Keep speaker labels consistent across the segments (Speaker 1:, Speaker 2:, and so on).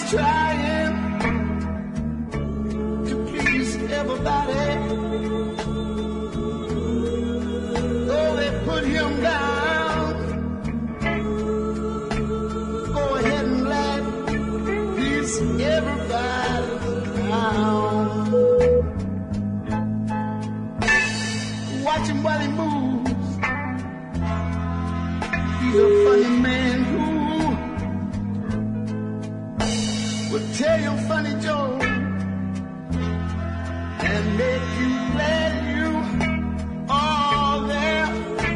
Speaker 1: trying to please everybody. Though they put him down, go ahead and let peace everybody down. Watch him while he moves. He's a funny man who will tell you funny jokes and make you glad you are there,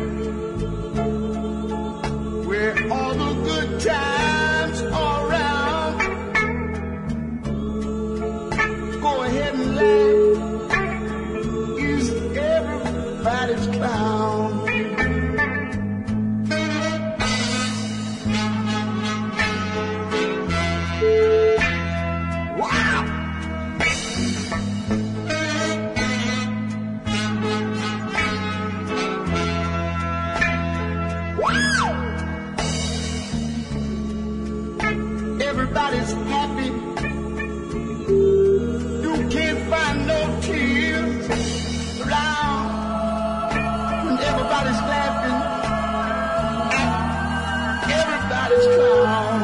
Speaker 1: where all the good times are around. Go ahead and laugh. He's everybody's clown. Everybody's happy. You can't find no tears around. And everybody's laughing. Everybody's clown.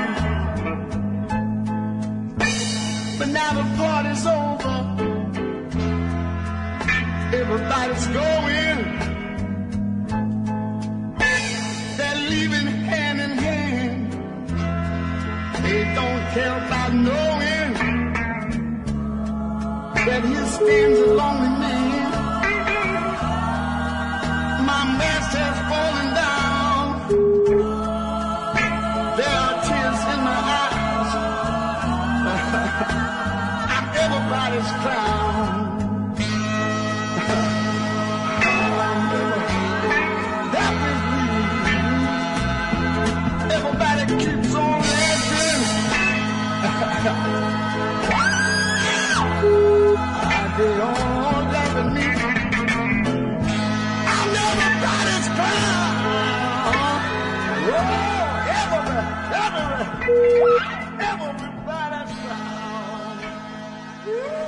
Speaker 1: But now the party's over. Everybody's going. They're leaving hand in hand. They don't care about knowing that here stands a lonely man. My mask has fallen down. There are tears in my eyes. I'm everybody's clown. Everybody keeps on laughing. They all laugh at me. I'm everybody's clown. Whoa, everybody's clown.